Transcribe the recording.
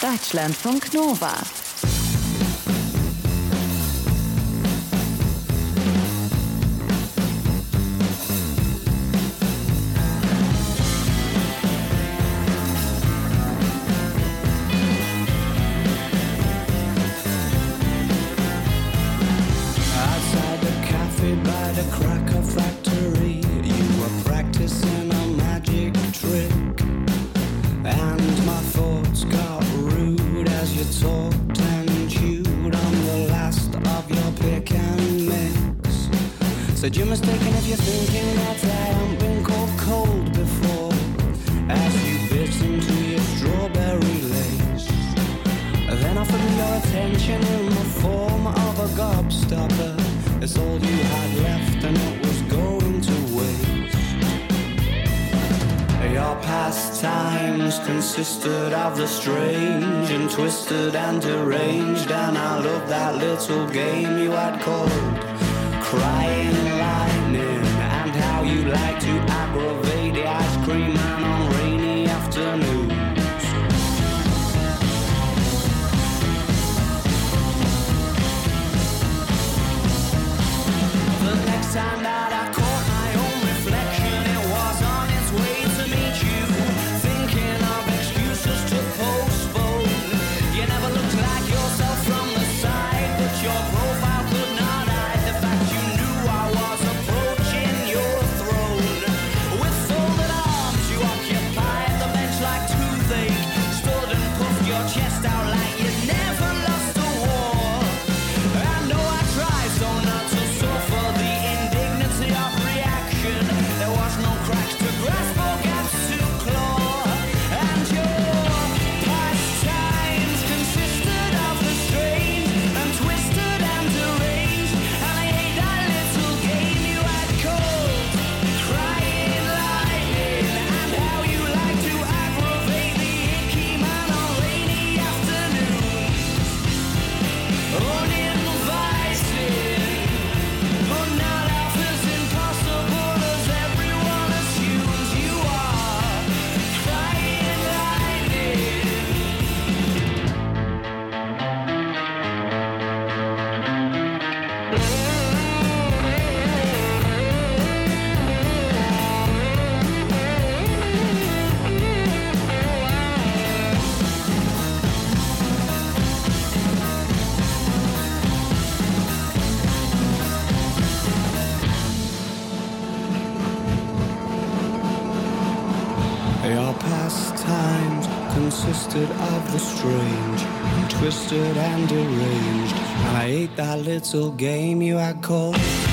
Deutschlandfunk Nova. Said you're mistaken if you're thinking that I haven't been called cold before. As you bit into your strawberry lace, then offered me your attention in the form of a gobstopper. It's all you had left and it was going to waste. Your pastimes consisted of the strange and twisted and deranged, and I loved that little game you had called Crying Lightning, and how you like to aggravate the ice cream man on rainy afternoons. The next time that I caught my own reflection, it was on its way to meet you, thinking of excuses to postpone. You never looked like yourself from the side, but your profile could not hide the fact you knew I was approaching your throne. With folded arms you occupied the bench like toothache, stood and puffed your chest out like you never lost a war. I know I tried so not to suffer the indignity of reaction. There was no cracks to grasp or gaps to claw, and your pastimes consisted of the strange and twisted and deranged, and I hate that little game you had called Crying Lightning, and how you like to aggravate the icky man on rainy afternoons. Uninvited, but not half as impossible as everyone assumes you are. Crying lightning. Your pastimes consisted of the strange and twisted and deranged, and I ate that little game you had called